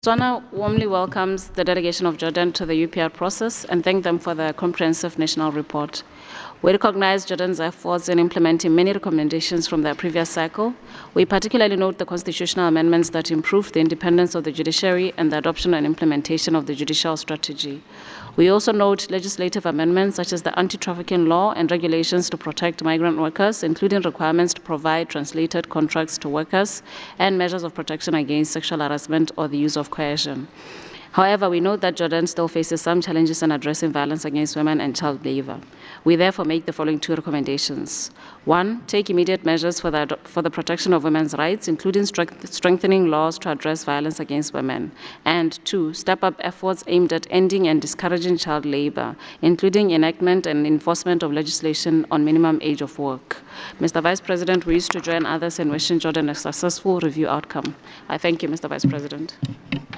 Botswana warmly welcomes the delegation of Jordan to the UPR process and thank them for the comprehensive national report. We recognize Jordan's efforts in implementing many recommendations from their previous cycle. We particularly note the constitutional amendments that improve the independence of the judiciary and the adoption and implementation of the judicial strategy. We also note legislative amendments such as the anti-trafficking law and regulations to protect migrant workers, including requirements to provide translated contracts to workers and measures of protection against sexual harassment or the use of coercion. However, we note that Jordan still faces some challenges in addressing violence against women and child labor. We therefore make the following 2 recommendations. 1, take immediate measures for the protection of women's rights, including strengthening laws to address violence against women. And 2, step up efforts aimed at ending and discouraging child labor, including enactment and enforcement of legislation on minimum age of work. Mr. Vice President, we wish to join others in wishing Jordan a successful review outcome. I thank you, Mr. Vice President.